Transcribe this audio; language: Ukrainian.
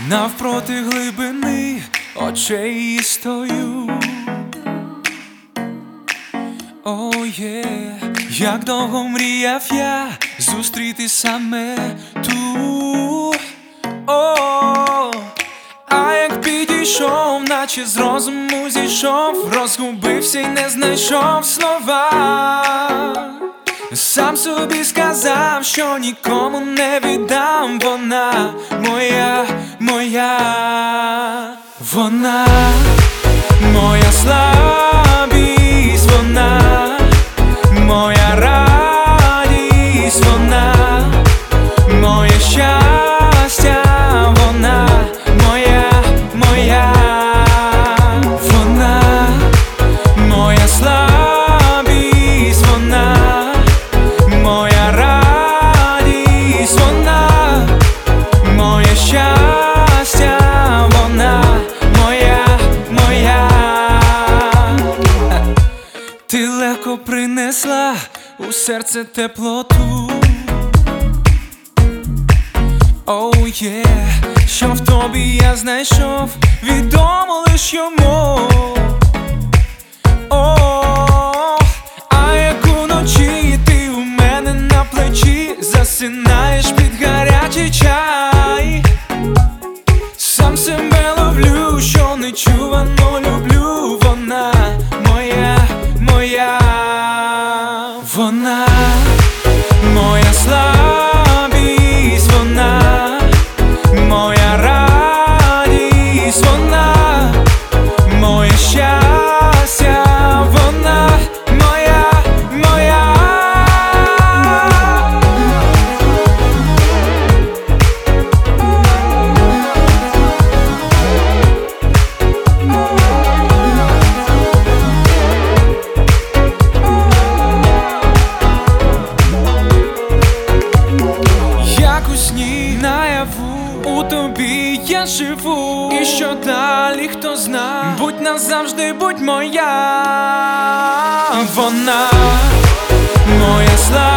навпроти глибини очей її стою. Як довго мріяв я зустріти саме ту. А як підійшов, наче з розуму зійшов, розгубився й не знайшов слова. Сам собі сказав, що нікому не віддам. Вона моя, моя, вона моя слабість, вона моя радість, вона моє щастя, вона моя, моя, вона моя слабість, вона моя радість, вона моє щастя, вона моя, моя. Ти легко принесла у серце теплоту. Що в тобі я знайшов, відомо лиш йому. А як уночі ти у мене на плечі засинаєш під гарячий чай. Сам себе ловлю, що нечувано люблю. Вона моя, моя, вона моя слабість, вона моя радість, вона моє щастя, вона моя, моя. Як у сні наяву у тобі я живу. І що далі, хто зна, будь назавжди, будь моя. Вона моя слава.